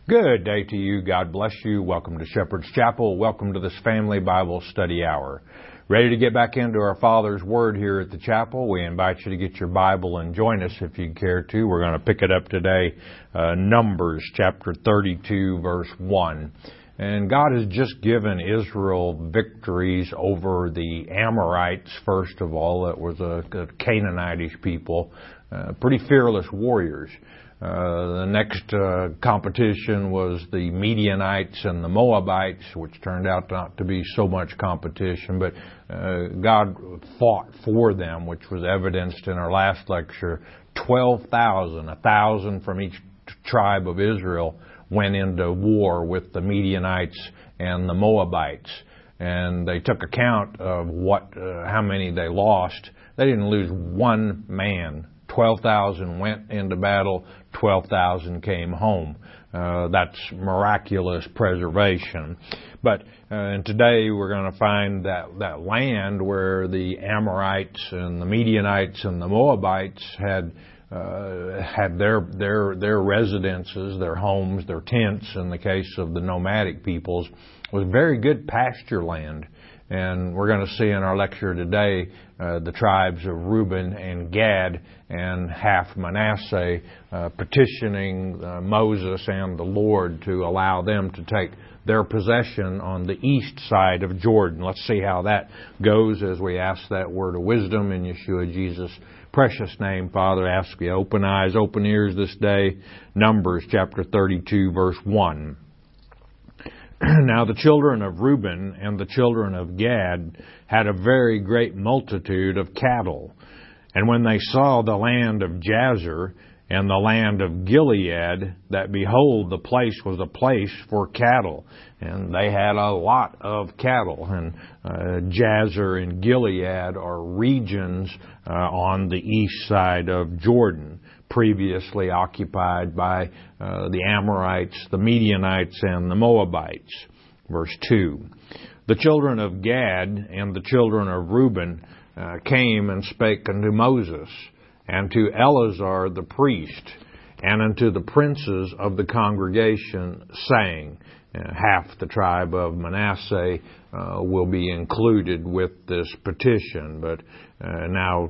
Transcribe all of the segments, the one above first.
Good day to you. God bless you. Welcome to Shepherd's Chapel. Welcome to this Family Bible Study Hour. Ready to get back into our Father's Word here at the chapel? We invite you to get your Bible and join us if you care to. We're going to pick it up today, Numbers chapter 32, verse 1. And God has just given Israel victories over the Amorites, first of all. It was a Canaanitish people, pretty fearless warriors. The next competition was the Midianites and the Moabites, which turned out not to be so much competition, but God fought for them, which was evidenced in our last lecture. 12,000, 1,000 from each tribe of Israel went into war with the Midianites and the Moabites. And they took account of how many they lost. They didn't lose one man. 12,000 went into battle, 12,000 came home. That's miraculous preservation. But and today we're going to find that land where the Amorites and the Midianites and the Moabites had their residences, their homes, their tents, in the case of the nomadic peoples, was very good pasture land. And we're going to see in our lecture today the tribes of Reuben and Gad and half Manasseh petitioning Moses and the Lord to allow them to take their possession on the east side of Jordan. Let's see how that goes as we ask that word of wisdom in Yeshua Jesus' precious name. Father, I ask you open eyes, open ears this day. Numbers chapter 32, verse 1. Now the children of Reuben and the children of Gad had a very great multitude of cattle. And when they saw the land of Jazer and the land of Gilead, that behold, the place was a place for cattle. And they had a lot of cattle. And Jazer and Gilead are regions on the east side of Jordan, previously occupied by the Amorites, the Midianites, and the Moabites. Verse 2. The children of Gad and the children of Reuben came and spake unto Moses, and to Eleazar the priest, and unto the princes of the congregation, saying, half the tribe of Manasseh will be included with this petition. But now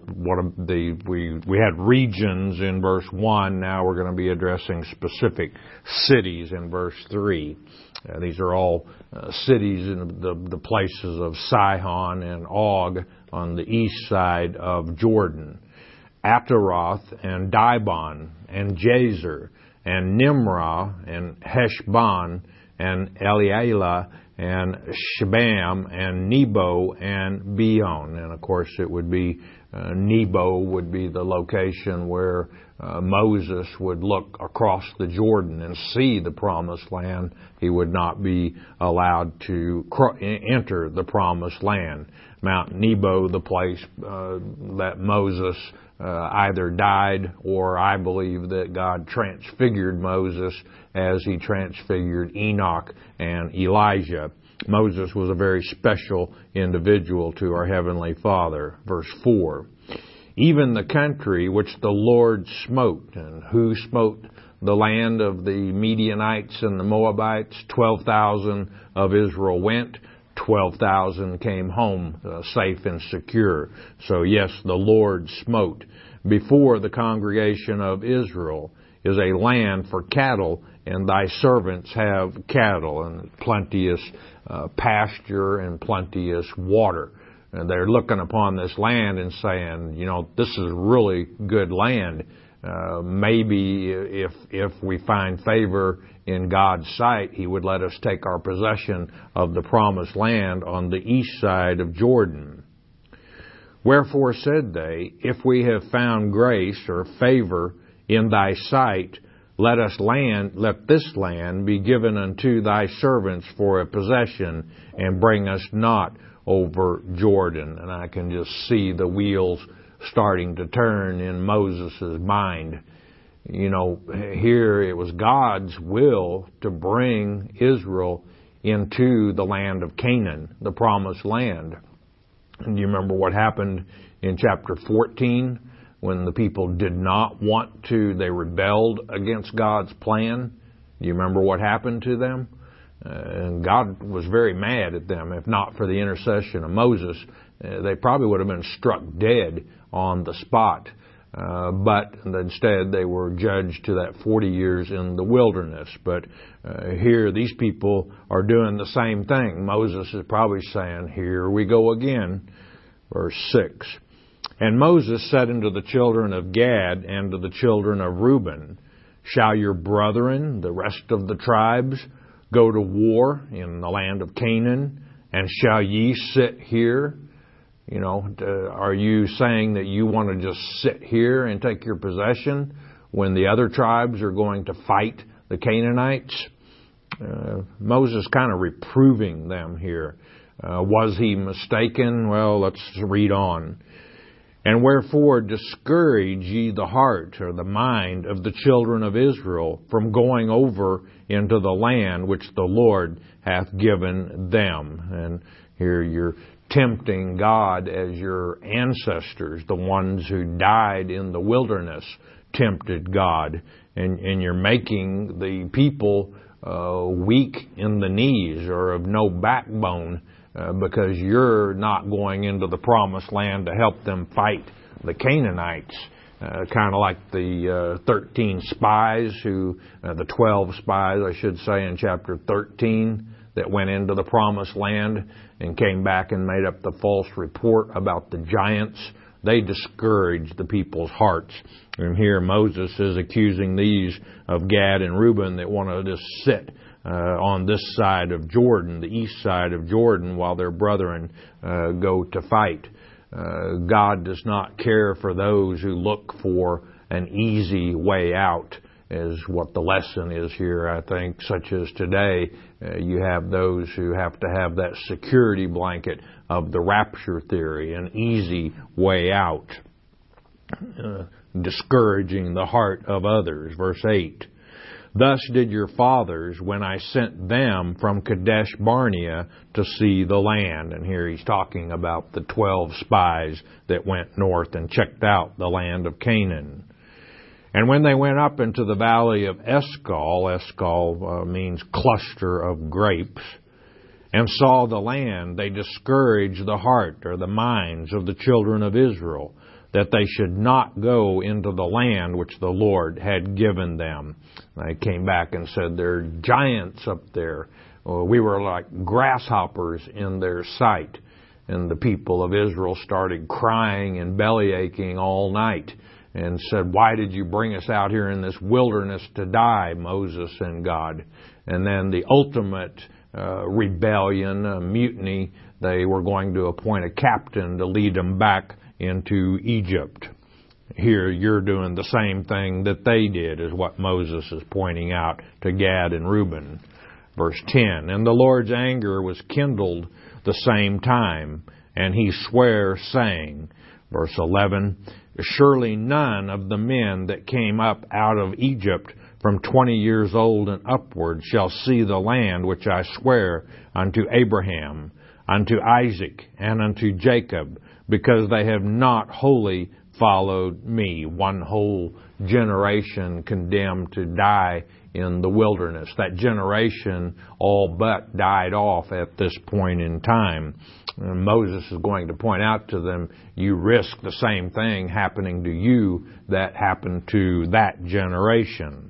we had regions in verse 1. Now we're going to be addressing specific cities in verse 3. These are all cities in the places of Sihon and Og on the east side of Jordan. Ataroth and Dibon and Jazer and Nimrah and Heshbon and Elealeh and Shebam and Nebo and Beon. And of course it would be Nebo would be the location where Moses would look across the Jordan and see the promised land. He would not be allowed to enter the promised land. Mount Nebo, the place that Moses either died, or I believe that God transfigured Moses as he transfigured Enoch and Elijah. Moses was a very special individual to our Heavenly Father. Verse 4. Even the country which the Lord smote. And who smote the land of the Midianites and the Moabites? 12,000 of Israel went. 12,000 came home safe and secure. So yes, the Lord smote. Before the congregation of Israel is a land for cattle, and thy servants have cattle, and plenteous pasture and plenteous water. And they're looking upon this land and saying, this is really good land. Maybe if we find favor in God's sight, He would let us take our possession of the promised land on the east side of Jordan. Wherefore said they, if we have found grace or favor in thy sight, let this land be given unto thy servants for a possession, and bring us not over Jordan. And I can just see the wheels starting to turn in Moses' mind. Here it was God's will to bring Israel into the land of Canaan, the promised land. And you remember what happened in chapter 14 when the people did not want to, they rebelled against God's plan? Do you remember what happened to them? And God was very mad at them. If not for the intercession of Moses, they probably would have been struck dead on the spot. But instead they were judged to that 40 years in the wilderness. But here these people are doing the same thing. Moses is probably saying, here we go again. Verse 6. And Moses said unto the children of Gad and to the children of Reuben, shall your brethren, the rest of the tribes, go to war in the land of Canaan, and shall ye sit here? You know, are you saying that you want to just sit here and take your possession when the other tribes are going to fight the Canaanites? Moses kind of reproving them here. Was he mistaken? Well, let's read on. And wherefore discourage ye the heart or the mind of the children of Israel from going over into the land which the Lord hath given them. And here you're tempting God as your ancestors, the ones who died in the wilderness, tempted God. And you're making the people weak in the knees or of no backbone because you're not going into the promised land to help them fight the Canaanites. Kind of like the 13 spies the 12 spies, I should say, in chapter 13 that went into the promised land and came back and made up the false report about the giants. They discouraged the people's hearts. And here Moses is accusing these of Gad and Reuben that want to just sit on this side of Jordan, the east side of Jordan, while their brethren go to fight. God does not care for those who look for an easy way out, is what the lesson is here, I think, such as today. You have those who have to have that security blanket of the rapture theory, an easy way out, discouraging the heart of others. Verse 8. Thus did your fathers when I sent them from Kadesh Barnea to see the land. And here he's talking about the 12 spies that went north and checked out the land of Canaan. And when they went up into the valley of Eshcol means cluster of grapes, and saw the land, they discouraged the heart or the minds of the children of Israel, that they should not go into the land which the Lord had given them. They came back and said, there are giants up there. We were like grasshoppers in their sight. And the people of Israel started crying and bellyaching all night and said, why did you bring us out here in this wilderness to die, Moses and God? And then the ultimate rebellion, mutiny, they were going to appoint a captain to lead them back into Egypt. Here you're doing the same thing that they did, is what Moses is pointing out to Gad and Reuben. Verse 10, and the Lord's anger was kindled the same time, and he sware, saying, verse 11, surely none of the men that came up out of Egypt from 20 years old and upward shall see the land which I swear unto Abraham, unto Isaac, and unto Jacob, because they have not wholly followed me. One whole generation condemned to die in the wilderness. That generation all but died off at this point in time. And Moses is going to point out to them, you risk the same thing happening to you that happened to that generation.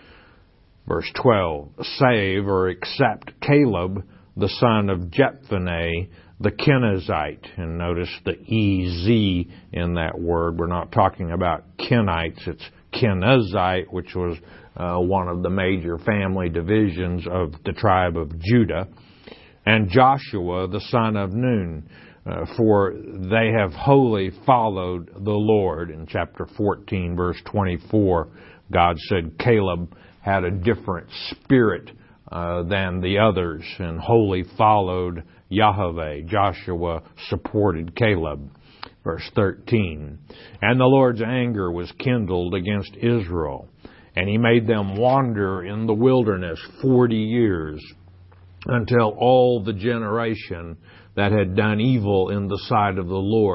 Verse 12, save or except Caleb, the son of Jephunneh, the Kenizzite. And notice the EZ in that word. We're not talking about Kenites. It's Kenizzite, which was one of the major family divisions of the tribe of Judah. And Joshua, the son of Nun, for they have wholly followed the Lord. In chapter 14, verse 24, God said Caleb had a different spirit than the others and wholly followed Yahweh. Joshua supported Caleb. Verse 13, and the Lord's anger was kindled against Israel, and he made them wander in the wilderness 40 years, until all the generation that had done evil in the sight of the Lord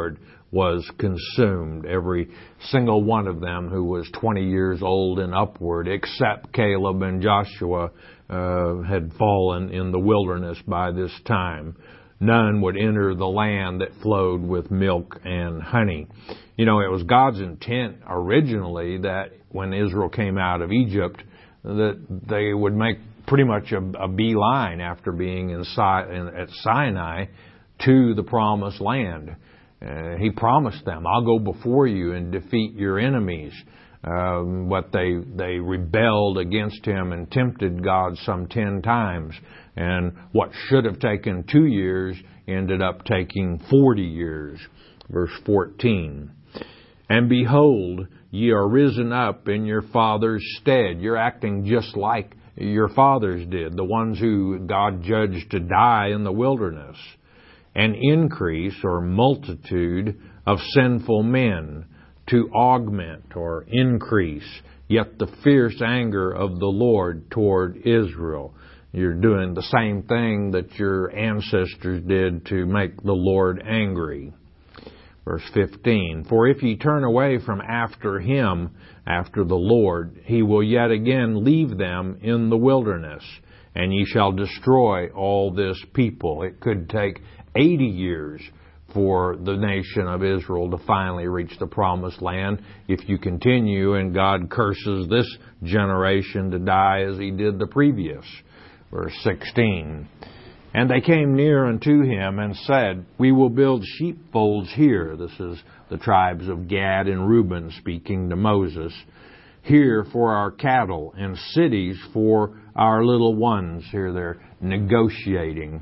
was consumed. Every single one of them who was 20 years old and upward, except Caleb and Joshua, had fallen in the wilderness by this time. None would enter the land that flowed with milk and honey. You know, it was God's intent originally that when Israel came out of Egypt, that they would make pretty much a beeline after being at Sinai to the promised land. He promised them, I'll go before you and defeat your enemies. But they rebelled against him and tempted God some 10 times. And what should have taken 2 years ended up taking 40 years. Verse 14. And behold, ye are risen up in your father's stead. You're acting just like your fathers did, the ones who God judged to die in the wilderness. An increase or multitude of sinful men, to augment or increase, yet the fierce anger of the Lord toward Israel. You're doing the same thing that your ancestors did to make the Lord angry. Verse 15, for if ye turn away from after him, after the Lord, he will yet again leave them in the wilderness, and ye shall destroy all this people. It could take 80 years for the nation of Israel to finally reach the promised land if you continue and God curses this generation to die as he did the previous. Verse 16, and they came near unto him and said, we will build sheepfolds here. This is the tribes of Gad and Reuben speaking to Moses. Here for our cattle and cities for our little ones. Here they're negotiating.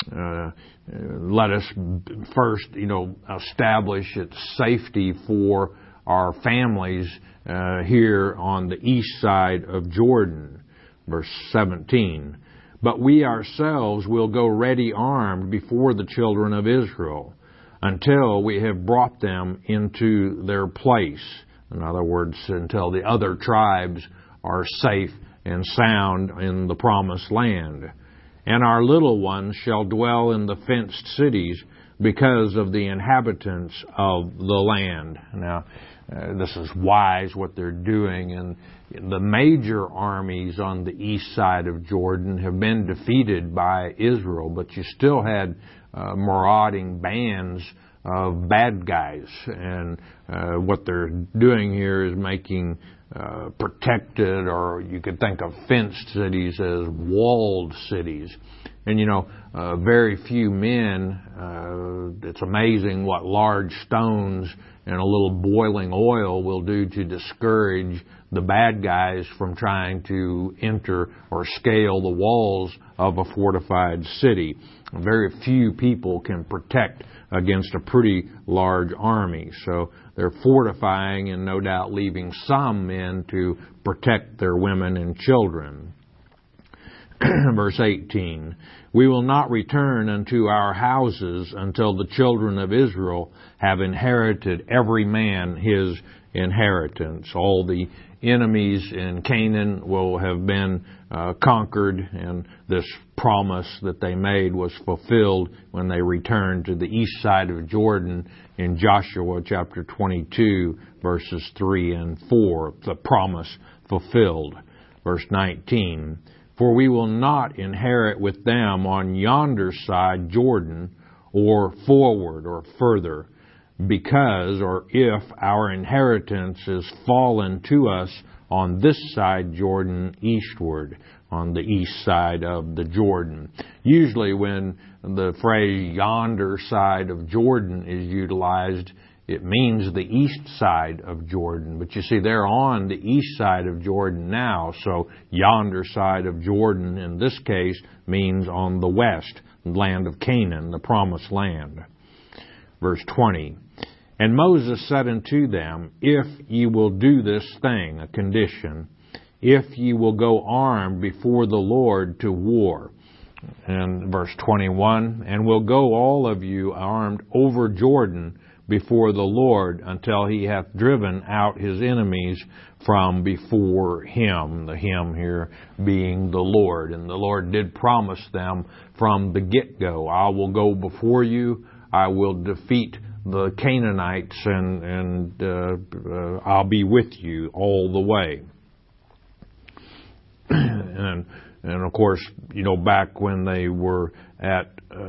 Let us first, establish its safety for our families here on the east side of Jordan. Verse 17. But we ourselves will go ready armed before the children of Israel until we have brought them into their place. In other words, until the other tribes are safe and sound in the promised land. And our little ones shall dwell in the fenced cities because of the inhabitants of the land. Now, this is wise what they're doing. And the major armies on the east side of Jordan have been defeated by Israel, but you still had marauding bands of bad guys. And what they're doing here is making protected, or you could think of fenced cities as walled cities. And very few men, it's amazing what large stones and a little boiling oil will do to discourage the bad guys from trying to enter or scale the walls of a fortified city. Very few people can protect against a pretty large army. So they're fortifying and no doubt leaving some men to protect their women and children. Verse 18, we will not return unto our houses until the children of Israel have inherited every man his inheritance. All the enemies in Canaan will have been conquered, and this promise that they made was fulfilled when they returned to the east side of Jordan in Joshua chapter 22, verses 3 and 4. The promise fulfilled. Verse 19, for we will not inherit with them on yonder side Jordan, or forward or further, because or if our inheritance is fallen to us on this side Jordan eastward, on the east side of the Jordan. Usually when the phrase yonder side of Jordan is utilized, it means the east side of Jordan. But you see, they're on the east side of Jordan now, so yonder side of Jordan in this case means on the west, the land of Canaan, the promised land. Verse 20, and Moses said unto them, if ye will do this thing, a condition, if ye will go armed before the Lord to war. And verse 21, and will go all of you armed over Jordan before the Lord until he hath driven out his enemies from before him. The him here being the Lord. And the Lord did promise them from the get-go, I will go before you, I will defeat the Canaanites, and I'll be with you all the way. And of course, back when they were at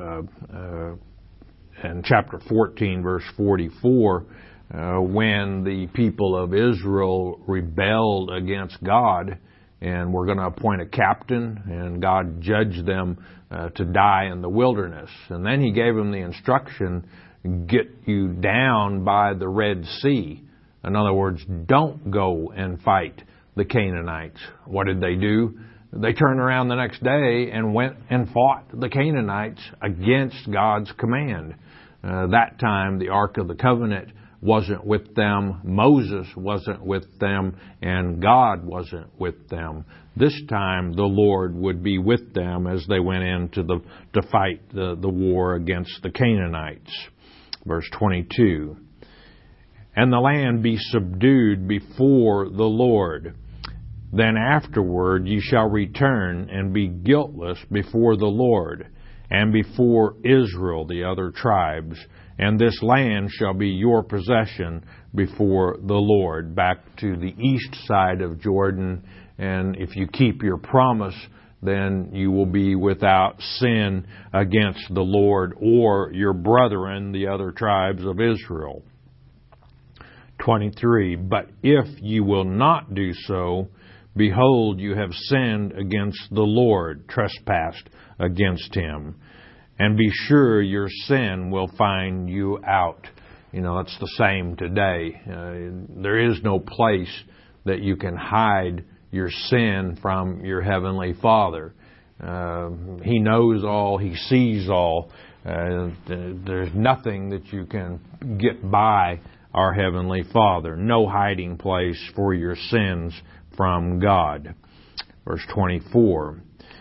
in chapter 14, verse 44, when the people of Israel rebelled against God and were going to appoint a captain, and God judged them to die in the wilderness. And then He gave them the instruction, get you down by the Red Sea. In other words, don't go and fight the Canaanites. What did they do? They turned around the next day and went and fought the Canaanites against God's command. That time, the Ark of the Covenant wasn't with them, Moses wasn't with them, and God wasn't with them. This time, the Lord would be with them as they went in to fight the war against the Canaanites. Verse 22. And the land be subdued before the Lord. Then afterward ye shall return and be guiltless before the Lord, and before Israel, the other tribes, and this land shall be your possession before the Lord. Back to the east side of Jordan, and if you keep your promise, then you will be without sin against the Lord or your brethren, the other tribes of Israel. 23. But if you will not do so, behold, you have sinned against the Lord, trespassed against Him. And be sure your sin will find you out. It's the same today. There is no place that you can hide your sin from your Heavenly Father. He knows all. He sees all. There's nothing that you can get by our Heavenly Father. No hiding place for your sins from God. Verse 24.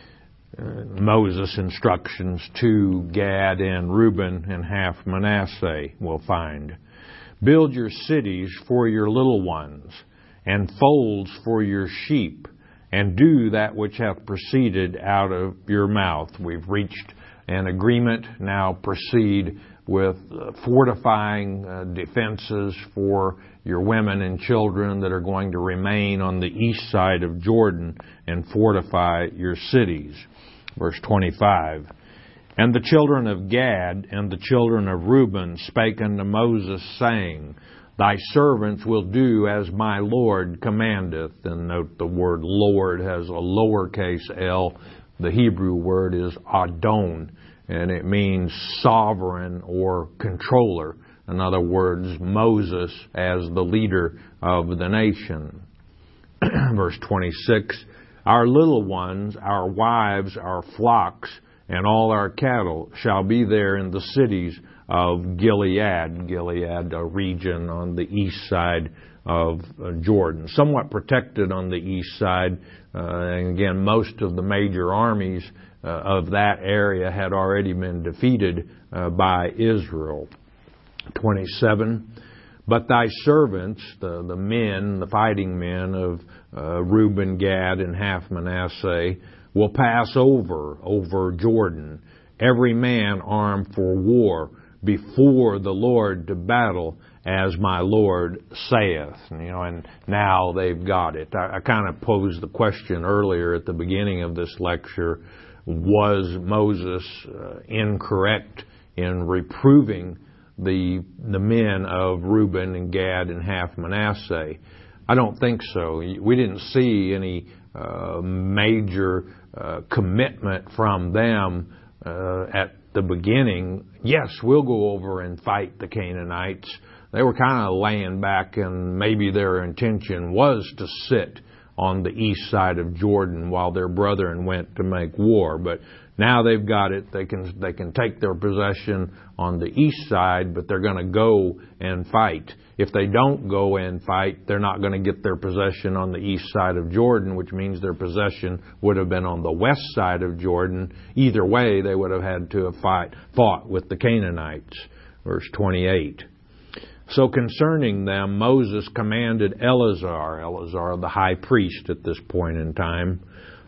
Moses' instructions to Gad and Reuben and half Manasseh will find. Build your cities for your little ones, and folds for your sheep, and do that which hath proceeded out of your mouth. We've reached an agreement. Now proceed with fortifying defenses for your women and children that are going to remain on the east side of Jordan, and fortify your cities. Verse 25. And the children of Gad and the children of Reuben spake unto Moses, saying, Thy servants will do as my Lord commandeth. And note the word Lord has a lowercase l. The Hebrew word is Adon, and it means sovereign or controller. In other words, Moses as the leader of the nation. Verse 26. Our little ones, our wives, our flocks, and all our cattle shall be there in the cities of Gilead. Gilead, a region on the east side of Jordan. Somewhat protected on the east side. And again, most of the major armies of that area had already been defeated by Israel. 27. But thy servants, the men, the fighting men of Reuben, Gad, and half Manasseh, will pass over Jordan, every man armed for war, before the Lord to battle, as my Lord saith. And now they've got it. I kind of posed the question earlier at the beginning of this lecture, was Moses incorrect in reproving the men of Reuben and Gad and half Manasseh? I don't think so. We didn't see any major commitment from them at the beginning. Yes, we'll go over and fight the Canaanites. They were kind of laying back, and maybe their intention was to sit on the east side of Jordan while their brethren went to make war. But now they've got it. They can take their possession on the east side, but they're going to go and fight. If they don't go and fight, they're not going to get their possession on the east side of Jordan, which means their possession would have been on the west side of Jordan. Either way, they would have had to have fought with the Canaanites. Verse 28. So concerning them, Moses commanded Eleazar the high priest at this point in time,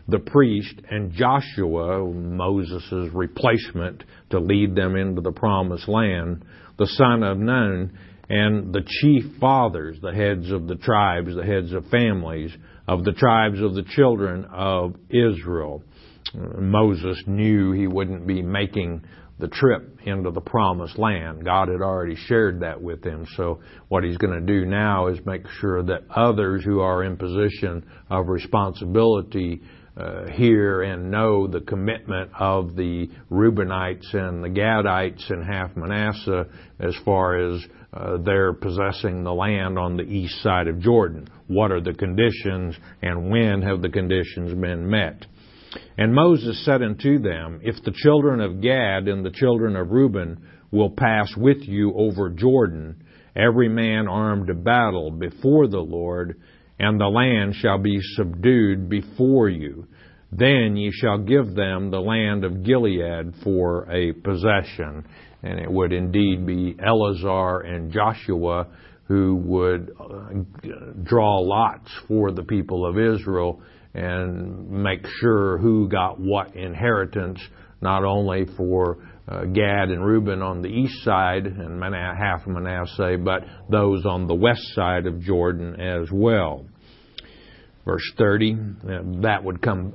the priest, and Joshua, Moses' replacement to lead them into the promised land, the son of Nun, and the chief fathers, the heads of the tribes, the heads of families, of the tribes of the children of Israel. Moses knew he wouldn't be making the trip into the promised land. God had already shared that with him. So what he's going to do now is make sure that others who are in position of responsibility hear and know the commitment of the Reubenites and the Gadites and half Manasseh as far as their possessing the land on the east side of Jordan. What are the conditions, and when have the conditions been met? And Moses said unto them, If the children of Gad and the children of Reuben will pass with you over Jordan, every man armed to battle before the Lord, and the land shall be subdued before you, then ye shall give them the land of Gilead for a possession. And it would indeed be Eleazar and Joshua who would draw lots for the people of Israel and make sure who got what inheritance, not only for Gad and Reuben on the east side and half of Manasseh, but those on the west side of Jordan as well. Verse 30, that would come,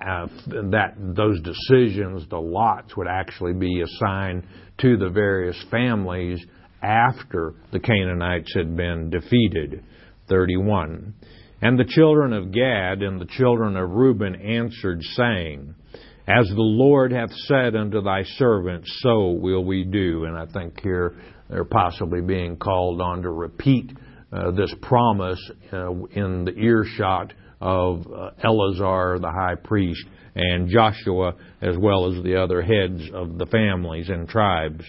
those decisions, the lots, would actually be assigned to the various families after the Canaanites had been defeated. 31. And the children of Gad and the children of Reuben answered, saying, As the Lord hath said unto thy servants, so will we do. And I think here they're possibly being called on to repeat this promise in the earshot of Eleazar, the high priest, and Joshua, as well as the other heads of the families and tribes.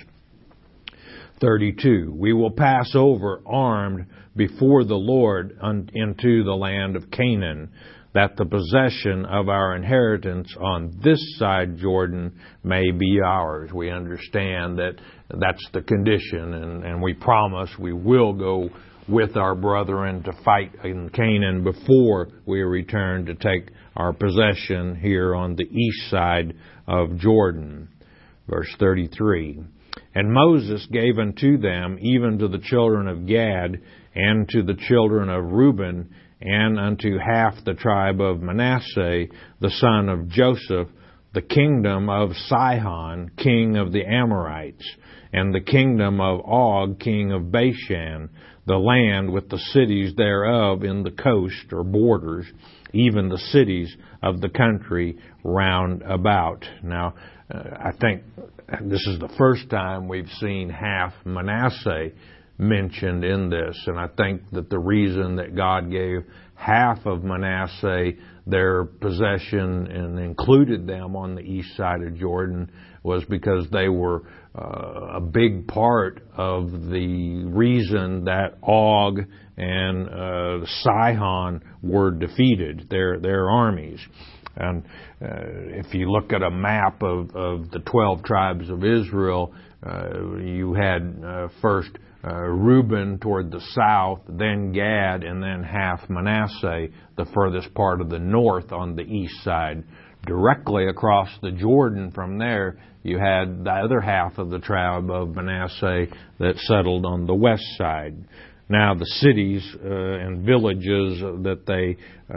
32. We will pass over armed before the Lord into the land of Canaan, that the possession of our inheritance on this side Jordan may be ours. We understand that that's the condition, and we promise we will go with our brethren to fight in Canaan before we return to take our possession here on the east side of Jordan. Verse 33. And Moses gave unto them, even to the children of Gad, and to the children of Reuben, and unto half the tribe of Manasseh, the son of Joseph, the kingdom of Sihon, king of the Amorites, and the kingdom of Og, king of Bashan, the land with the cities thereof in the coast or borders, even the cities of the country round about. Now, I think this is the first time we've seen half Manasseh mentioned in this, and I think that the reason that God gave half of Manasseh their possession and included them on the east side of Jordan was because they were a big part of the reason that Og and Sihon were defeated, their armies. And if you look at a map of the 12 tribes of Israel, you had first Reuben toward the south, then Gad, and then half Manasseh, the furthest part of the north on the east side. Directly across the Jordan from there, you had the other half of the tribe of Manasseh that settled on the west side. Now, the cities and villages that they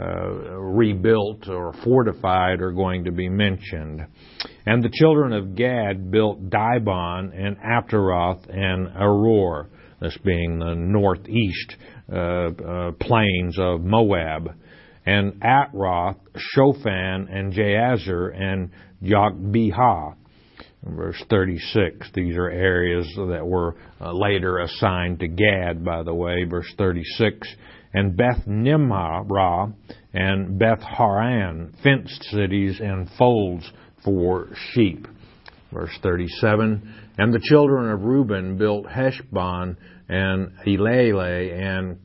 rebuilt or fortified are going to be mentioned. And the children of Gad built Dibon and Ataroth and Aror, this being the northeast plains of Moab, and Atroth, Shophan, and Jazer, and Jogbehah. Verse 36, these are areas that were later assigned to Gad, by the way. Verse 36, and Beth Nimrah and Beth Haran, fenced cities and folds for sheep. Verse 37, and the children of Reuben built Heshbon and Elealeh and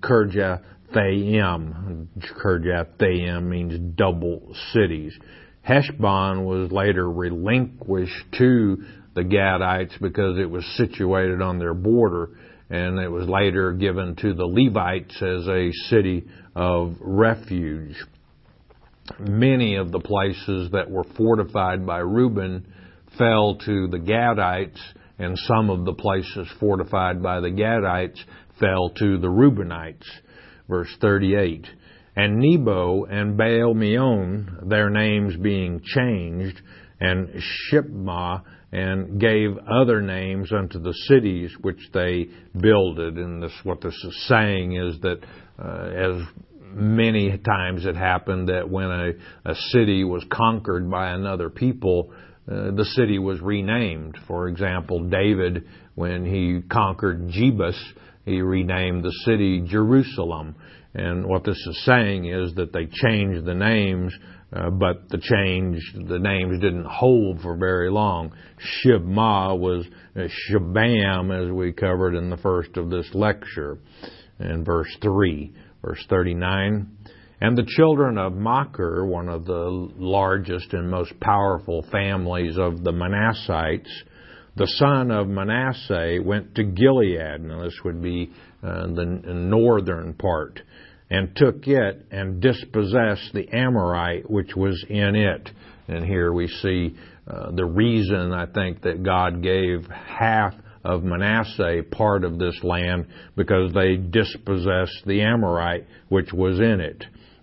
Kirjathaim. Kirjathaim means double cities. Heshbon was later relinquished to the Gadites because it was situated on their border, and it was later given to the Levites as a city of refuge. Many of the places that were fortified by Reuben fell to the Gadites, and some of the places fortified by the Gadites fell to the Reubenites. Verse 38. And Nebo and Baal-meon, their names being changed, and Shibmah, and gave other names unto the cities which they builded. And what this is saying is that as many times it happened that when a city was conquered by another people, the city was renamed. For example, David, when he conquered Jebus, he renamed the city Jerusalem. And what this is saying is that they changed the names, but the names didn't hold for very long. Shibmah was Shabam, as we covered in the first of this lecture. In verse 3, verse 39. And the children of Machir, one of the largest and most powerful families of the Manassites, the son of Manasseh, went to Gilead. Now this would be the northern part, and took it and dispossessed the Amorite which was in it. And here we see the reason, I think, that God gave half of Manasseh part of this land, because they dispossessed the Amorite which was in it.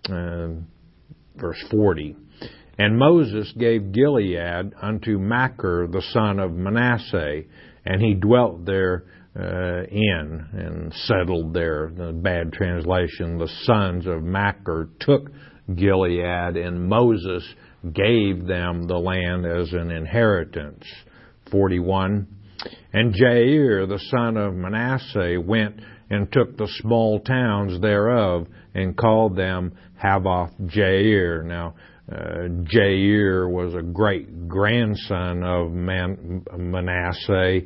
Verse 40. And Moses gave Gilead unto Machir the son of Manasseh, and he dwelt there and settled there. The bad translation, the sons of Machir took Gilead, and Moses gave them the land as an inheritance. 41. And Jair, the son of Manasseh, went and took the small towns thereof, and called them Havoth Jair. Now, Jair was a great grandson of Manasseh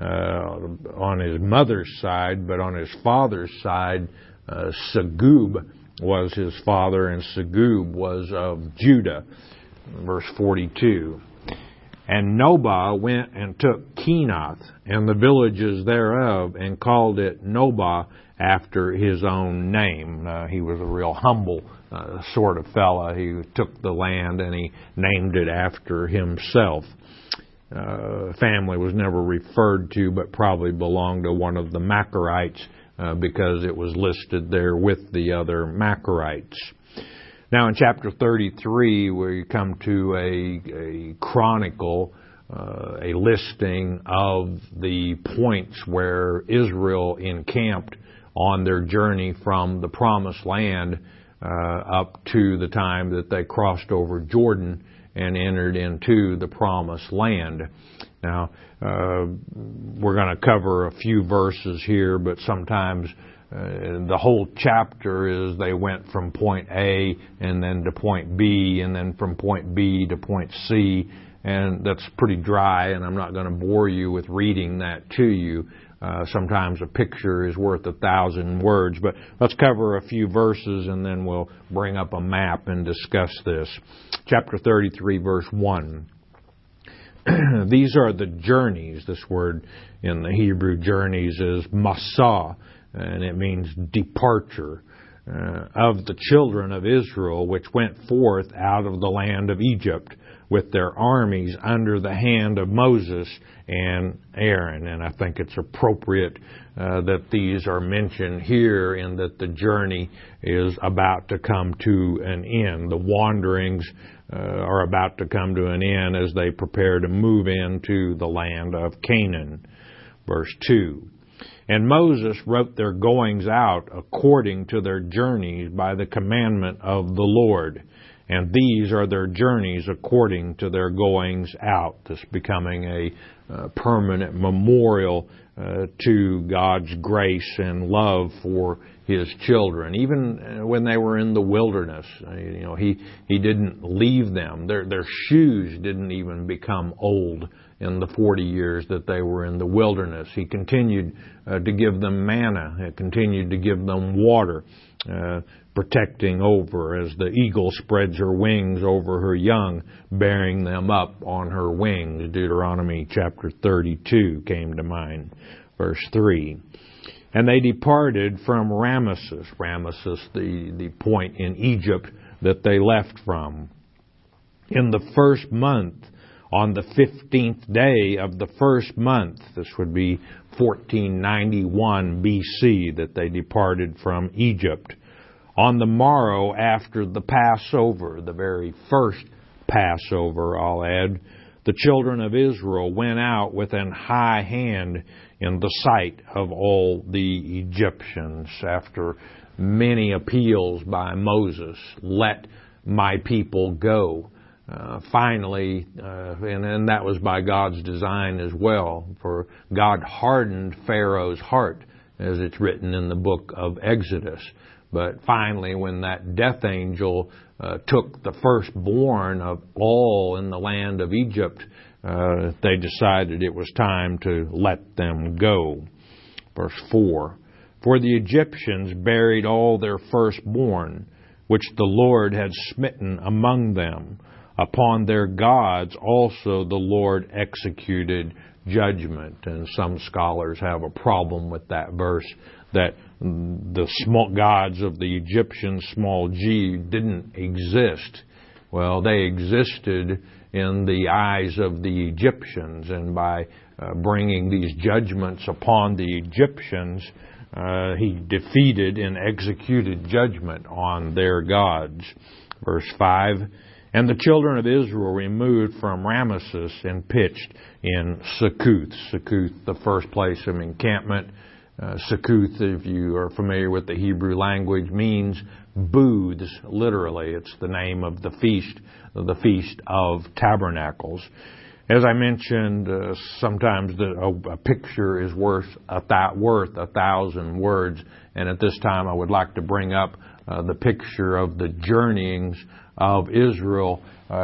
on his mother's side, but on his father's side, Segub was his father, and Segub was of Judah. Verse 42. And Nobah went and took Kenath and the villages thereof, and called it Nobah after his own name. He was a real humble sort of fella. He took the land and he named it after himself. Family was never referred to, but probably belonged to one of the Machirites because it was listed there with the other Machirites. Now in chapter 33, we come to a chronicle, a listing of the points where Israel encamped on their journey from the Promised Land up to the time that they crossed over Jordan and entered into the Promised Land. Now, we're going to cover a few verses here, but sometimes the whole chapter is they went from point A and then to point B, and then from point B to point C, and that's pretty dry, and I'm not going to bore you with reading that to you. Sometimes a picture is worth 1,000 words, but let's cover a few verses and then we'll bring up a map and discuss this. Chapter 33, verse 1. These are the journeys. This word in the Hebrew journeys is masah, and it means departure, of the children of Israel, which went forth out of the land of Egypt with their armies under the hand of Moses and Aaron. And I think it's appropriate that these are mentioned here, in that the journey is about to come to an end. The wanderings are about to come to an end as they prepare to move into the land of Canaan. Verse 2. And Moses wrote their goings out according to their journeys by the commandment of the Lord. And these are their journeys according to their goings out. This becoming a permanent memorial to God's grace and love for His children. Even when they were in the wilderness, He didn't leave them. Their shoes didn't even become old in the 40 years that they were in the wilderness. He continued to give them manna. He continued to give them water, protecting over as the eagle spreads her wings over her young, bearing them up on her wings. Deuteronomy chapter 32 came to mind. Verse 3. And they departed from Ramesses. Ramesses, the point in Egypt that they left from. In the first month, on the 15th day of the first month, this would be 1491 BC, that they departed from Egypt. On the morrow after the Passover, the very first Passover, I'll add, the children of Israel went out with an high hand in the sight of all the Egyptians. After many appeals by Moses, let my people go. Finally, and that was by God's design as well, for God hardened Pharaoh's heart, as it's written in the book of Exodus. But finally, when that death angel took the firstborn of all in the land of Egypt, they decided it was time to let them go. Verse 4, for the Egyptians buried all their firstborn, which the Lord had smitten among them. Upon their gods also the Lord executed judgment. And some scholars have a problem with that verse, that the small gods of the Egyptians, small g, didn't exist. Well, they existed in the eyes of the Egyptians, and by bringing these judgments upon the Egyptians, he defeated and executed judgment on their gods. Verse 5, and the children of Israel removed from Ramesses and pitched in Succoth. Succoth, the first place of encampment. Succoth, if you are familiar with the Hebrew language, means booths, literally. It's the name of the Feast of Tabernacles. As I mentioned, sometimes a picture is worth 1,000 words, and at this time I would like to bring up the picture of the journeyings of Israel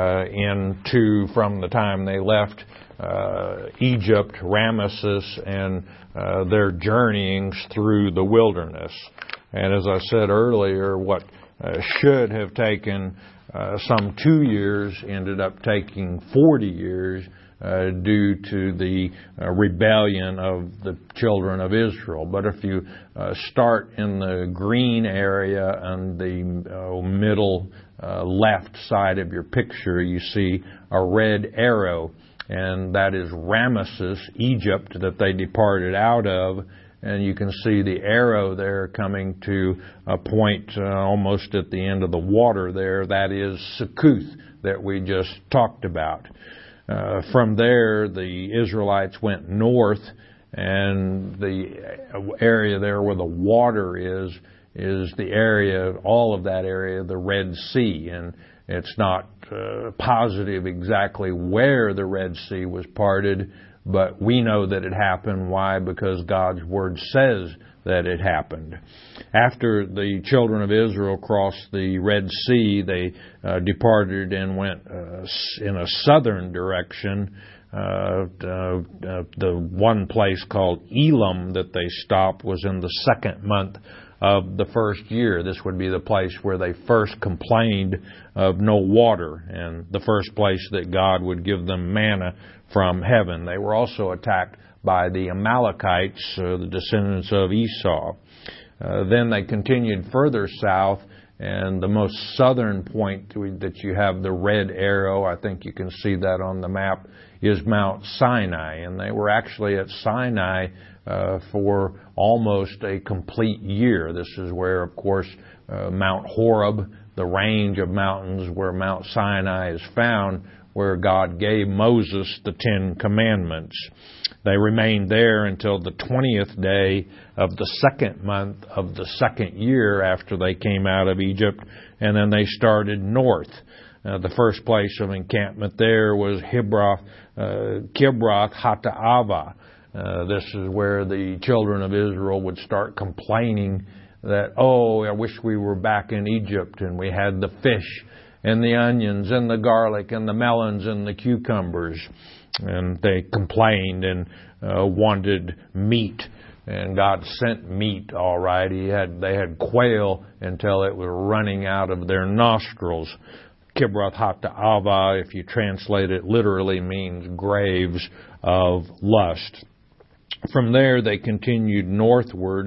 from the time they left Egypt, Ramesses, and their journeyings through the wilderness. And as I said earlier, what should have taken some 2 years ended up taking 40 years due to the rebellion of the children of Israel. But if you start in the green area on the middle left side of your picture, you see a red arrow, and that is Ramesses, Egypt, that they departed out of. And you can see the arrow there coming to a point almost at the end of the water there. That is Succoth that we just talked about. From there, the Israelites went north, and the area there where the water is the area, all of that area, the Red Sea. And it's not positive exactly where the Red Sea was parted, but we know that it happened. Why? Because God's Word says that it happened. After the children of Israel crossed the Red Sea, they departed and went in a southern direction. The one place called Elam that they stopped was in the second month of the first year. This would be the place where they first complained of no water, and the first place that God would give them manna from heaven. They were also attacked by the Amalekites, the descendants of Esau. Then they continued further south, and the most southern point that you have the red arrow, I think you can see that on the map, is Mount Sinai. And they were actually at Sinai for almost a complete year. This is where, of course, Mount Horeb, the range of mountains where Mount Sinai is found, where God gave Moses the 10 Commandments. They remained there until the 20th day of the second month of the second year after they came out of Egypt, and then they started north. The first place of encampment there was Kibroth Hattaavah. This is where the children of Israel would start complaining that, I wish we were back in Egypt and we had the fish and the onions and the garlic and the melons and the cucumbers. And they complained and wanted meat. And God sent meat, all right. They had quail until it was running out of their nostrils. Kibroth Hattaavah, if you translate it literally, means graves of lust. From there, they continued northward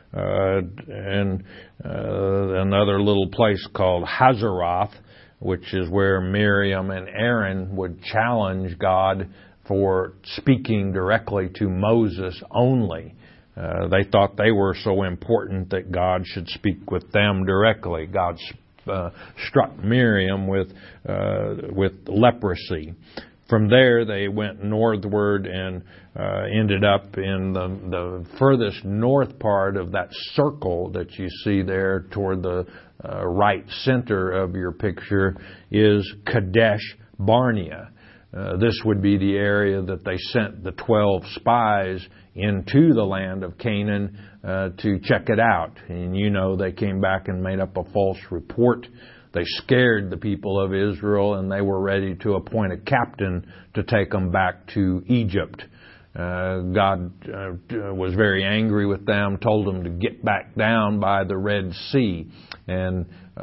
and another little place called Hazeroth, which is where Miriam and Aaron would challenge God for speaking directly to Moses only. They thought they were so important that God should speak with them directly. God struck Miriam with leprosy. From there, they went northward and ended up in the furthest north part of that circle that you see there toward the right center of your picture is Kadesh Barnea. This would be the area that they sent the 12 spies into the land of Canaan to check it out. And you know, they came back and made up a false report. They scared the people of Israel, and they were ready to appoint a captain to take them back to Egypt. God was very angry with them, told them to get back down by the Red Sea, and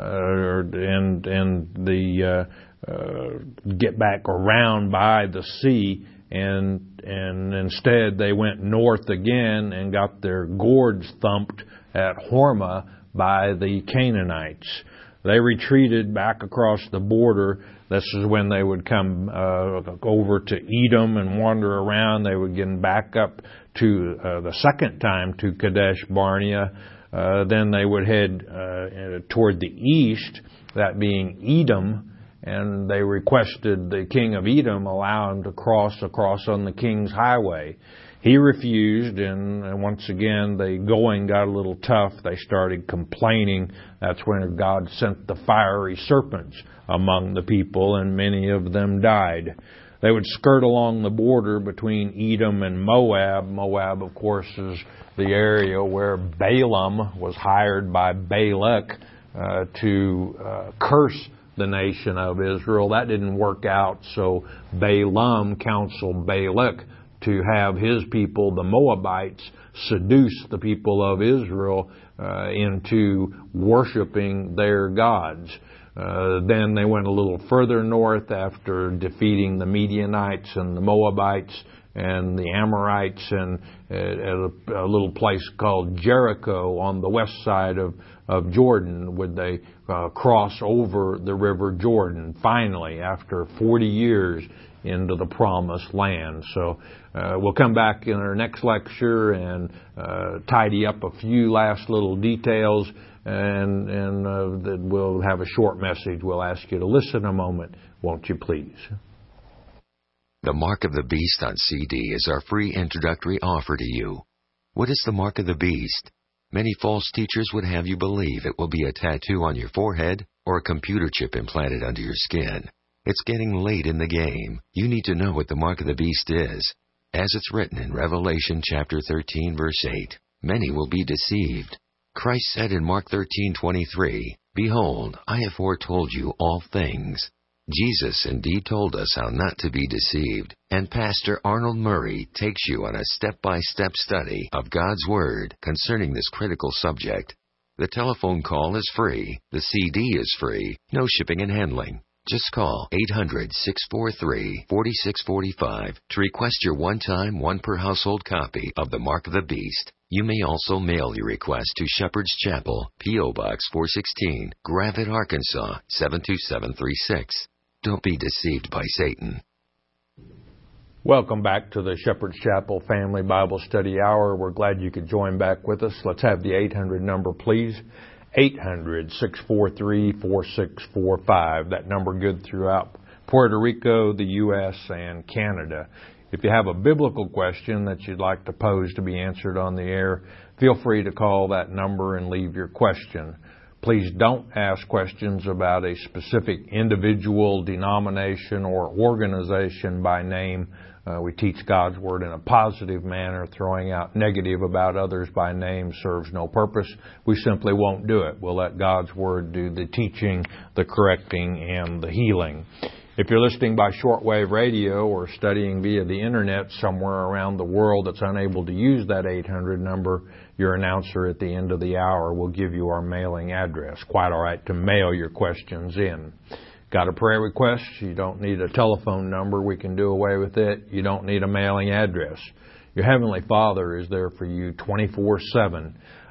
get back around by the sea, and instead they went north again and got their gourds thumped at Hormah by the Canaanites. They retreated back across the border. This is when they would come over to Edom and wander around. They would get back up to the second time to Kadesh Barnea. Then they would head toward the east, that being Edom, and they requested the king of Edom allow them to cross on the king's highway. He refused, and once again, the going got a little tough. They started complaining. That's when God sent the fiery serpents among the people, and many of them died. They would skirt along the border between Edom and Moab. Moab, of course, is the area where Balaam was hired by Balak to curse the nation of Israel. That didn't work out, so Balaam counseled Balak to have his people, the Moabites, seduce the people of Israel into worshiping their gods. Then they went a little further north after defeating the Midianites and the Moabites and the Amorites, and at a little place called Jericho on the west side of Jordan would they cross over the river Jordan, finally, after 40 years into the promised land. So we'll come back in our next lecture and tidy up a few last little details, and then we'll have a short message. We'll ask you to listen a moment, won't you please? The Mark of the Beast on CD is our free introductory offer to you. What is the Mark of the Beast? Many false teachers would have you believe it will be a tattoo on your forehead or a computer chip implanted under your skin. It's getting late in the game. You need to know what the Mark of the Beast is. As it's written in Revelation chapter 13, verse 8, many will be deceived. Christ said in Mark 13:23, "Behold, I have foretold you all things." Jesus indeed told us how not to be deceived, and Pastor Arnold Murray takes you on a step-by-step study of God's Word concerning this critical subject. The telephone call is free, the CD is free, no shipping and handling. Just call 800-643-4645 to request your one-time, one-per-household copy of The Mark of the Beast. You may also mail your request to Shepherd's Chapel, P.O. Box 416, Gravette, Arkansas 72736. Don't be deceived by Satan. Welcome back to the Shepherd's Chapel Family Bible Study Hour. We're glad you could join back with us. Let's have the 800 number, please. 800-643-4645. That number good throughout Puerto Rico, the U.S., and Canada. If you have a biblical question that you'd like to pose to be answered on the air, feel free to call that number and leave your question. Please don't ask questions about a specific individual, denomination, or organization by name. We teach God's Word in a positive manner. Throwing out negative about others by name serves no purpose. We simply won't do it. We'll let God's Word do the teaching, the correcting, and the healing. If you're listening by shortwave radio or studying via the Internet somewhere around the world that's unable to use that 800 number, your announcer at the end of the hour will give you our mailing address. Quite all right to mail your questions in. Got a prayer request? You don't need a telephone number. We can do away with it. You don't need a mailing address. Your Heavenly Father is there for you 24/7.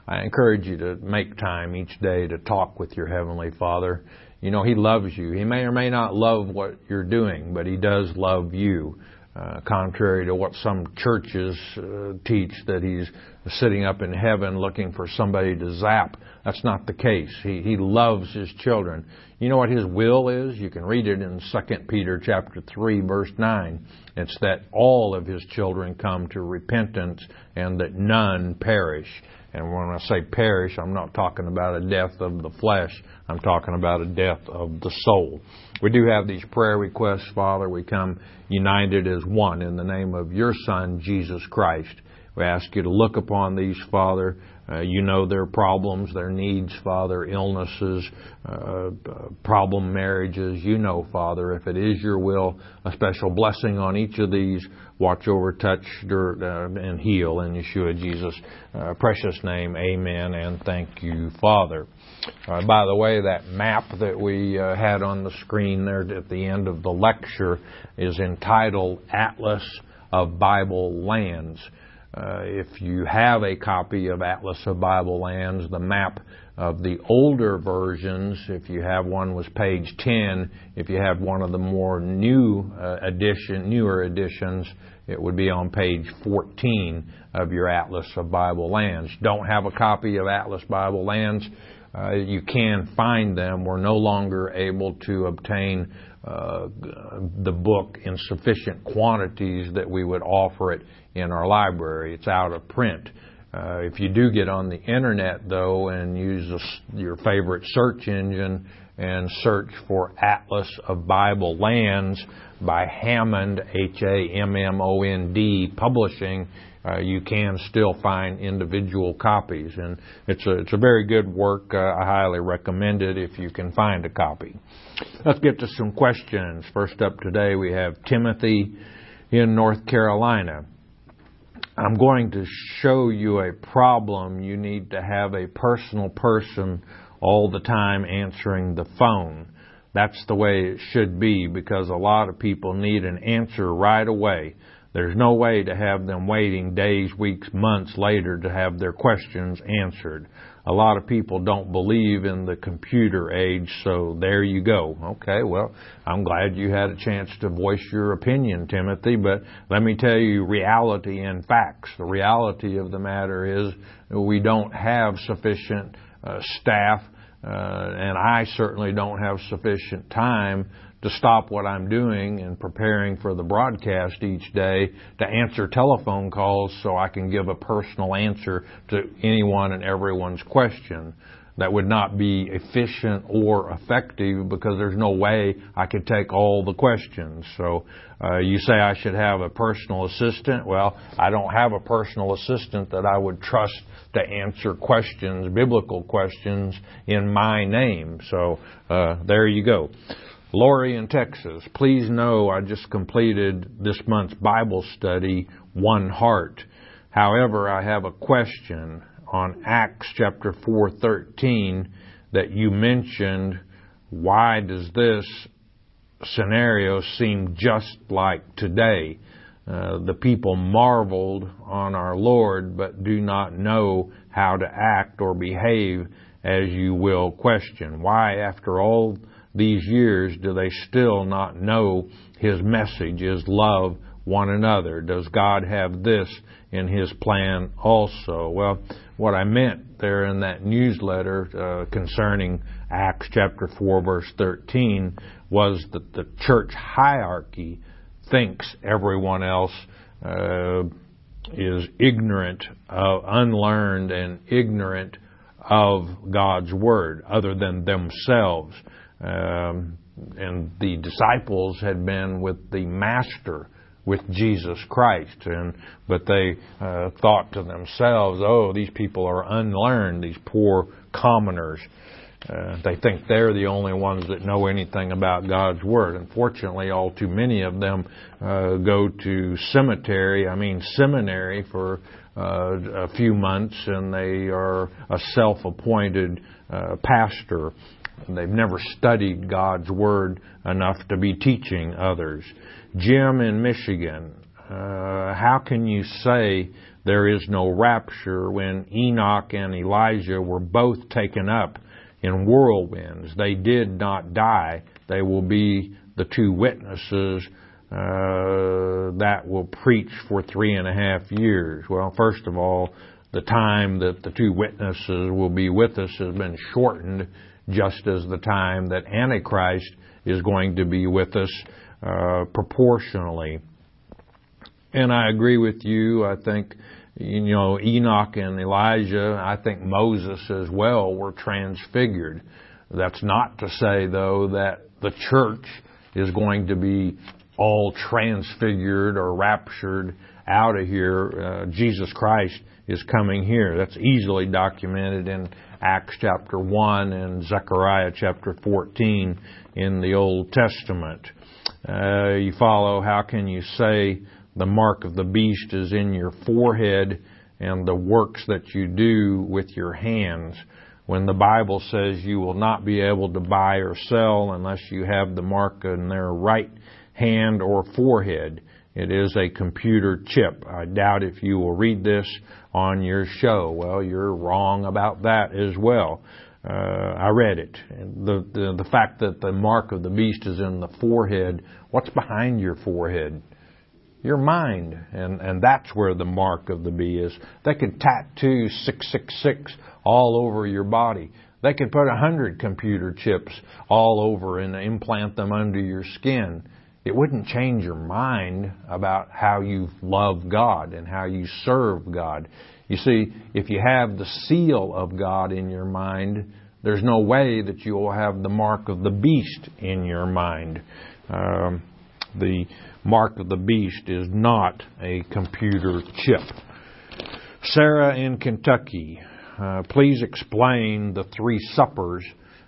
I encourage you to make time each day to talk with your Heavenly Father. You know, He loves you. He may or may not love what you're doing, but He does love you. Contrary to what some churches teach, that He's sitting up in heaven looking for somebody to zap. That's not the case. He loves His children. You know what His will is? You can read it in 2 Peter chapter 3, verse 9. It's that all of His children come to repentance and that none perish. And when I say perish, I'm not talking about a death of the flesh. I'm talking about a death of the soul. We do have these prayer requests, Father. We come united as one in the name of your Son, Jesus Christ. We ask you to look upon these, Father. You know their problems, their needs, Father, illnesses, problem marriages. You know, Father, if it is your will, a special blessing on each of these. Watch over, touch, and heal in Yeshua Jesus' precious name. Amen, and thank you, Father. By the way, that map that we had on the screen there at the end of the lecture is entitled Atlas of Bible Lands. If you have a copy of Atlas of Bible Lands, the map of the older versions, if you have one, was page 10. If you have one of the more newer editions, it would be on page 14 of your Atlas of Bible Lands. Don't have a copy of Atlas Bible Lands? You can find them. We're no longer able to obtain the book in sufficient quantities that we would offer it in our library. It's out of print. If you do get on the internet, though, and use your favorite search engine and search for Atlas of Bible Lands by Hammond, Hammond Publishing, you can still find individual copies. And it's a very good work. I highly recommend it if you can find a copy. Let's get to some questions. First up today, we have Timothy in North Carolina. I'm going to show you a problem. You need to have a personal person all the time answering the phone. That's the way it should be, because a lot of people need an answer right away. There's no way to have them waiting days, weeks, months later to have their questions answered. A lot of people don't believe in the computer age, so there you go. Okay, well, I'm glad you had a chance to voice your opinion, Timothy, but let me tell you reality and facts. The reality of the matter is we don't have sufficient staff, and I certainly don't have sufficient time to stop what I'm doing and preparing for the broadcast each day to answer telephone calls so I can give a personal answer to anyone and everyone's question. That would not be efficient or effective, because there's no way I could take all the questions. So you say I should have a personal assistant. Well, I don't have a personal assistant that I would trust to answer questions, biblical questions, in my name. So there you go. Lori in Texas, please know I just completed this month's Bible study, One Heart. However, I have a question on Acts chapter 4:13 that you mentioned. Why does this scenario seem just like today? The people marveled on our Lord, but do not know how to act or behave as you will question. Why, after all these years, do they still not know His message is love one another? Does God have this in His plan also? Well, what I meant there in that newsletter concerning Acts chapter 4 verse 13 was that the church hierarchy thinks everyone else is ignorant, unlearned and ignorant of God's Word other than themselves. And the disciples had been with the Master, with Jesus Christ, but they thought to themselves, oh, these people are unlearned, these poor commoners. They think they're the only ones that know anything about God's Word. Unfortunately, all too many of them go to seminary for a few months, and they are a self-appointed pastor. They've never studied God's Word enough to be teaching others. Jim in Michigan, how can you say there is no rapture. When Enoch and Elijah were both taken up in whirlwinds, they did not die. They will be the two witnesses that will preach for 3.5 years. Well, first of all, the time that the two witnesses will be with us has been shortened, just as the time that Antichrist is going to be with us proportionally. And I agree with you. I think, Enoch and Elijah, I think Moses as well, were transfigured. That's not to say, though, that the church is going to be all transfigured or raptured out of here. Jesus Christ is coming here. That's easily documented in Acts chapter 1 and Zechariah chapter 14 in the Old Testament. You follow, how can you say the mark of the beast is in your forehead and the works that you do with your hands, when the Bible says you will not be able to buy or sell unless you have the mark in their right hand or forehead? It is a computer chip. I doubt if you will read this on your show. Well, you're wrong about that as well. I read it. The fact that the mark of the beast is in the forehead, what's behind your forehead? Your mind. And that's where the mark of the beast is. They could tattoo 666 all over your body. They could put 100 computer chips all over and implant them under your skin. It wouldn't change your mind about how you love God and how you serve God. You see, if you have the seal of God in your mind, there's no way that you will have the mark of the beast in your mind. The mark of the beast is not a computer chip. Sarah in Kentucky, please explain the three suppers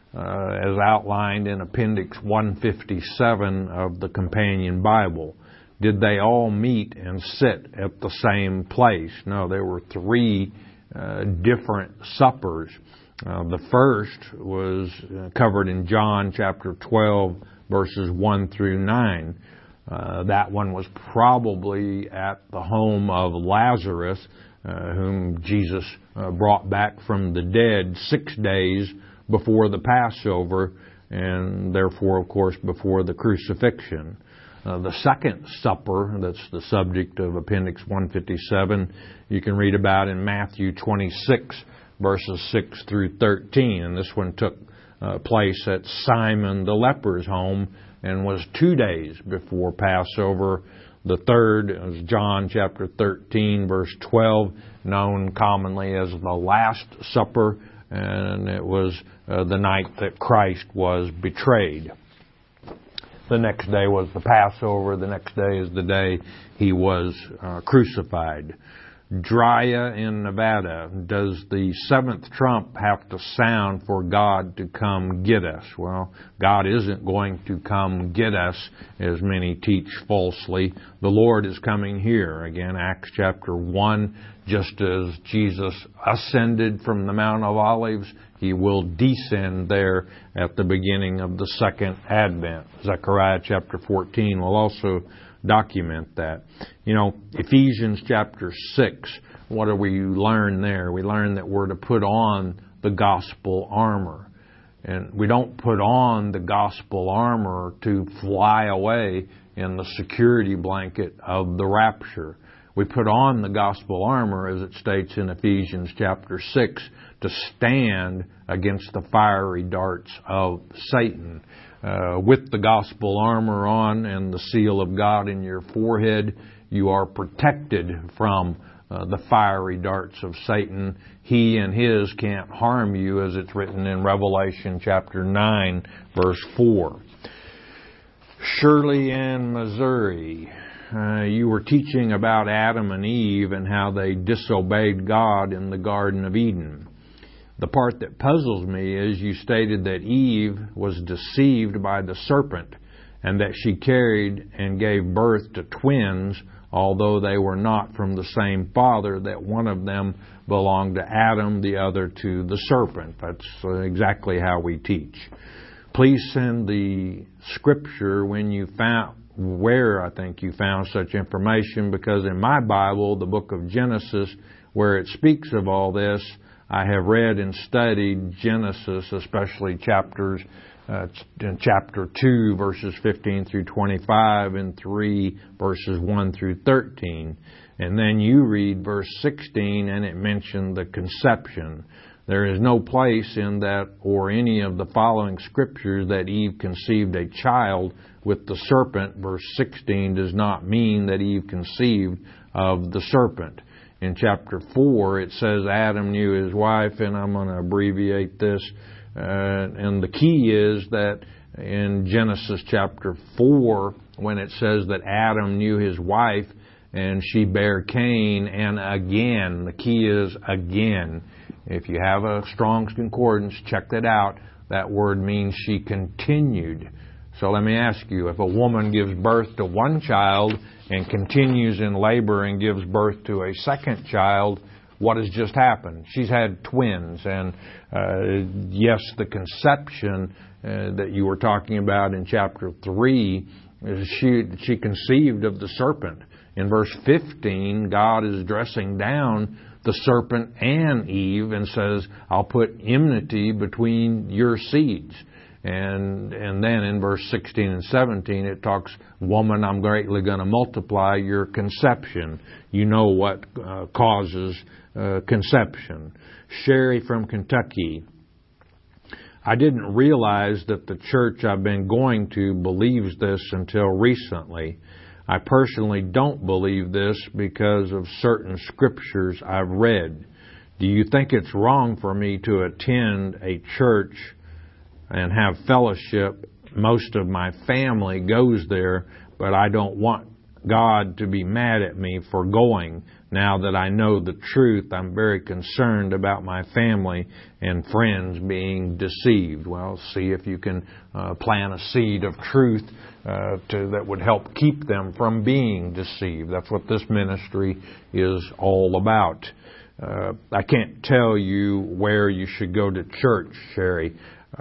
as outlined in Appendix 157 of the Companion Bible. Did they all meet and sit at the same place? No, there were three different suppers. The first was covered in John chapter 12, verses 1 through 9. That one was probably at the home of Lazarus, whom Jesus brought back from the dead 6 days before the Passover, and therefore, of course, before the crucifixion. The second supper, that's the subject of Appendix 157, you can read about in Matthew 26, verses 6 through 13. And this one took place at Simon the leper's home and was 2 days before Passover. The third is John chapter 13, verse 12, known commonly as the Last Supper, and it was the night that Christ was betrayed. The next day was the Passover. The next day is the day he was crucified. Drea in Nevada, does the seventh trump have to sound for God to come get us? Well, God isn't going to come get us, as many teach falsely. The Lord is coming here. Again, Acts chapter 1, just as Jesus ascended from the Mount of Olives, he will descend there at the beginning of the second advent. Zechariah chapter 14 will also document that. Ephesians chapter 6, what do we learn there? We learn that we're to put on the gospel armor. And we don't put on the gospel armor to fly away in the security blanket of the rapture. We put on the gospel armor, as it states in Ephesians chapter 6, to stand against the fiery darts of Satan. With the gospel armor on and the seal of God in your forehead, you are protected from the fiery darts of Satan. He and his can't harm you, as it's written in Revelation chapter 9, verse 4. Shirley in Missouri, you were teaching about Adam and Eve and how they disobeyed God in the Garden of Eden. The part that puzzles me is you stated that Eve was deceived by the serpent and that she carried and gave birth to twins, although they were not from the same father, that one of them belonged to Adam, the other to the serpent. That's exactly how we teach. Please send the scripture when you where I think you found such information, because in my Bible, the book of Genesis, where it speaks of all this, I have read and studied Genesis, especially chapters in chapter 2, verses 15 through 25, and 3, verses 1 through 13. And then you read verse 16, and it mentioned the conception. There is no place in that or any of the following scriptures that Eve conceived a child with the serpent. Verse 16 does not mean that Eve conceived of the serpent. In chapter 4, it says Adam knew his wife, and I'm going to abbreviate this. And the key is that in Genesis chapter 4, when it says that Adam knew his wife, and she bare Cain, and again, the key is again. If you have a Strong's Concordance, check that out. That word means she continued. So let me ask you, if a woman gives birth to one child and continues in labor and gives birth to a second child, what has just happened? She's had twins. And yes, the conception that you were talking about in chapter 3, she conceived of the serpent. In verse 15, God is dressing down the serpent and Eve and says, I'll put enmity between your seeds. And then in verse 16 and 17, it talks, woman, I'm greatly going to multiply your conception. You know what causes conception. Sherry from Kentucky. I didn't realize that the church I've been going to believes this until recently. I personally don't believe this because of certain scriptures I've read. Do you think it's wrong for me to attend a church and have fellowship? Most of my family goes there, but I don't want God to be mad at me for going. Now that I know the truth, I'm very concerned about my family and friends being deceived. Well, see if you can plant a seed of truth that would help keep them from being deceived. That's what this ministry is all about. I can't tell you where you should go to church, Sherry.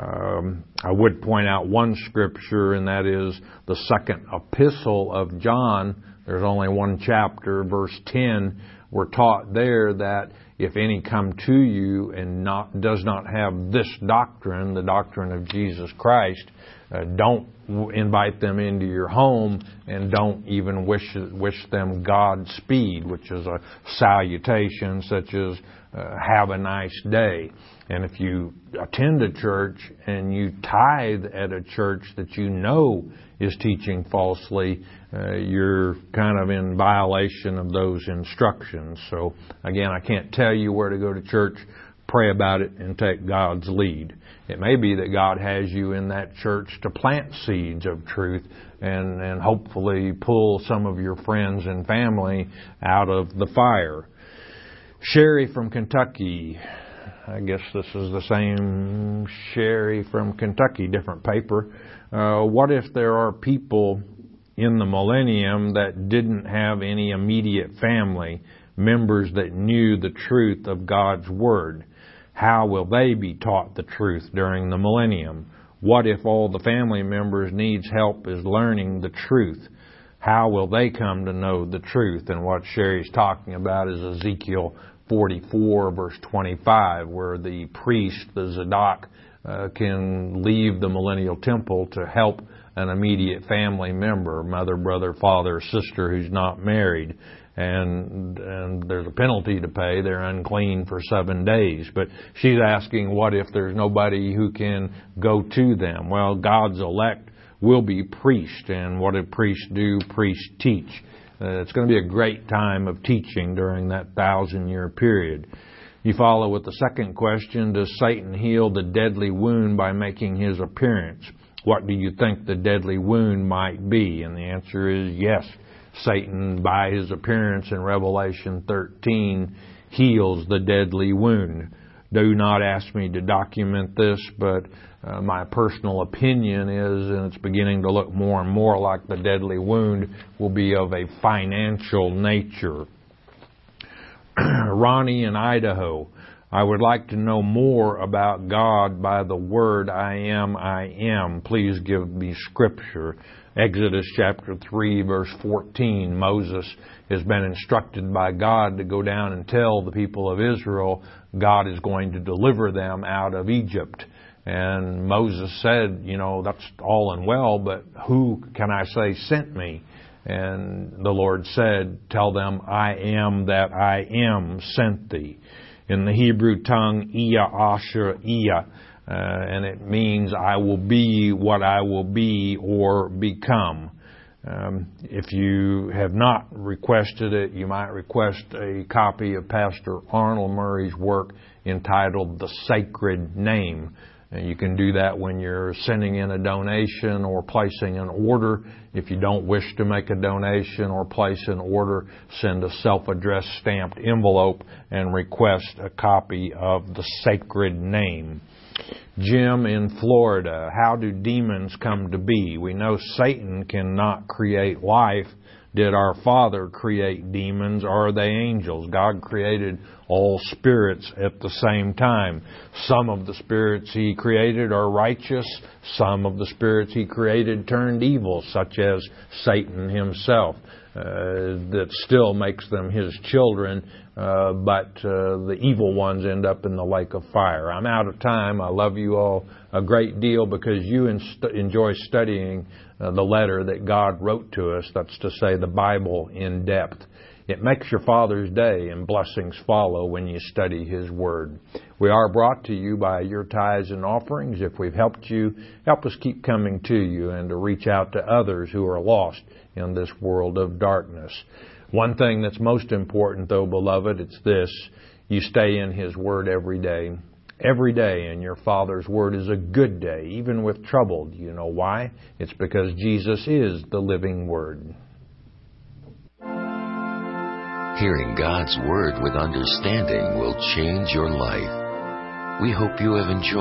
I would point out one scripture, and that is the second epistle of John. There's only one chapter, verse 10. We're taught there that if any come to you and does not have this doctrine, the doctrine of Jesus Christ, don't invite them into your home, and don't even wish them Godspeed, which is a salutation such as have a nice day. And if you attend a church and you tithe at a church that you know is teaching falsely, you're kind of in violation of those instructions. So again, I can't tell you where to go to church. Pray about it and take God's lead. It may be that God has you in that church to plant seeds of truth and hopefully pull some of your friends and family out of the fire. Sherry from Kentucky. I guess this is the same Sherry from Kentucky, different paper. What if there are people in the millennium that didn't have any immediate family members that knew the truth of God's Word? How will they be taught the truth during the millennium? What if all the family members needs help is learning the truth? How will they come to know the truth? And what Sherry's talking about is Ezekiel 44, verse 25, where the priest, the Zadok, can leave the millennial temple to help an immediate family member, mother, brother, father, sister who's not married. And there's a penalty to pay. They're unclean for 7 days. But she's asking, what if there's nobody who can go to them? Well, God's elect will be priests. And what do priests do? Priests teach. It's going to be a great time of teaching during that 1,000-year period. You follow with the second question, does Satan heal the deadly wound by making his appearance? What do you think the deadly wound might be? And the answer is yes. Satan, by his appearance in Revelation 13, heals the deadly wound. Do not ask me to document this, but my personal opinion is, and it's beginning to look more and more like the deadly wound will be of a financial nature. Ronnie in Idaho. I would like to know more about God by the word I am. Please give me scripture. Exodus chapter 3, verse 14, Moses has been instructed by God to go down and tell the people of Israel God is going to deliver them out of Egypt. And Moses said, that's all and well, but who can I say sent me? And the Lord said, tell them, I am that I am sent thee. In the Hebrew tongue, Iya Asher Iya, and it means I will be what I will be or become. If you have not requested it, you might request a copy of Pastor Arnold Murray's work entitled The Sacred Name. And you can do that when you're sending in a donation or placing an order. If you don't wish to make a donation or place an order, send a self-addressed stamped envelope and request a copy of The Sacred Name. Jim in Florida, how do demons come to be? We know Satan cannot create life. Did our Father create demons, or are they angels? God created all spirits at the same time. Some of the spirits He created are righteous. Some of the spirits He created turned evil, such as Satan himself. That still makes them His children, but the evil ones end up in the lake of fire. I'm out of time. I love you all a great deal because you enjoy studying the letter that God wrote to us, that's to say the Bible, in depth. It makes your Father's day, and blessings follow when you study His Word. We are brought to you by your tithes and offerings. If we've helped you, help us keep coming to you and to reach out to others who are lost in this world of darkness. One thing that's most important, though, beloved, it's this: you stay in His Word every day. Every day in your Father's Word is a good day, even with trouble. Do you know why? It's because Jesus is the living Word. Hearing God's Word with understanding will change your life. We hope you have enjoyed